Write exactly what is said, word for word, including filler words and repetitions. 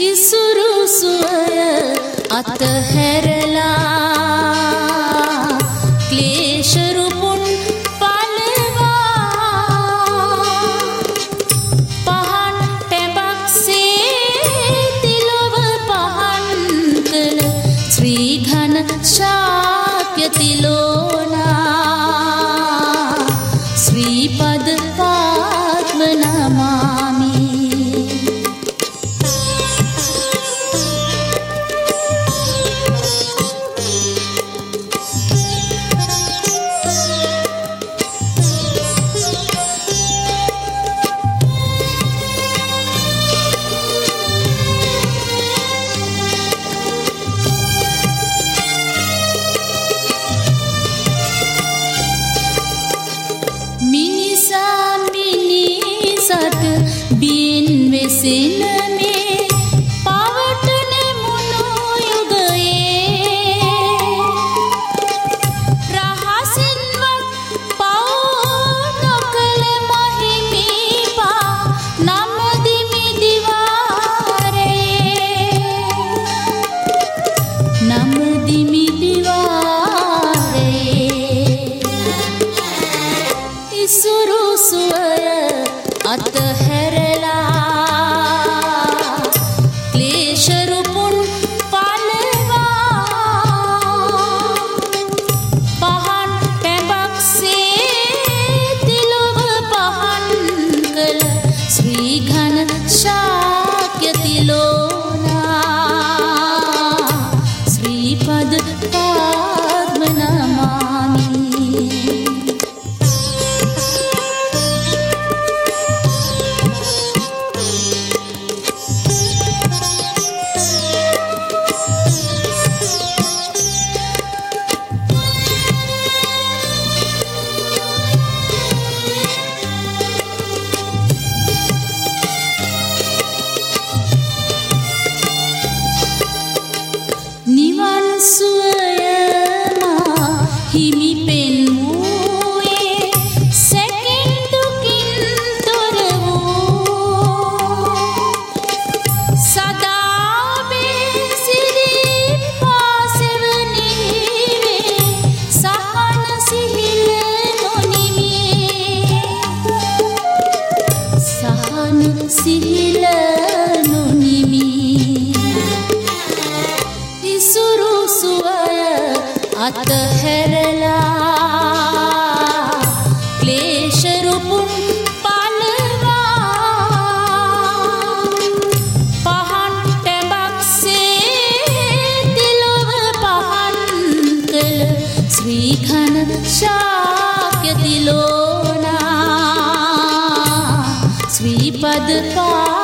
ඉසුරු සුවය අතහැරලා ක්ලේශ රුපුන් පලවා පහන් ටැඹක්සේ තිලොව පහන් කළ ශ්‍රී ඝන ශාක්‍ය තිලෝනා ශ්‍රී පද පාත්ම නමාමි. මිනිසා මිනිසට බින් වෙසෙන මේ පවට නෙමුණු යුගයේ රහසින්වත් පව් නොකළ මහිමීපා නමදිමි දිවාරයේ නමදිමි දිවාරයේ ඉසුරු සුවය අතහැරලා ක්ලේශ රුපුන් පලවා පහන් ටැඹක්සේ තිලොව පහන් කළ ශ්‍රී ඝන ශාක්‍ය තිලෝනා ශ්‍රී පද පාත්ම නමාමි. නිවන් සුවය මා හිමි පෙන්වූයේ සැකින් දුකින් තොර වූ සදා වේ සිරිපා සෙවණිවේ සහන සිහිල නොනිමි සහන සිහිල නොනිමි. ඉසුරු සුවය අතහැරලා ක්ලේශ රුපුන් පලවා පහන් ටැඹක්සේ තිලොව පහන් කළ ශ්‍රී ඝන ශාක්‍ය තිලෝනා ශ්‍රී පද පා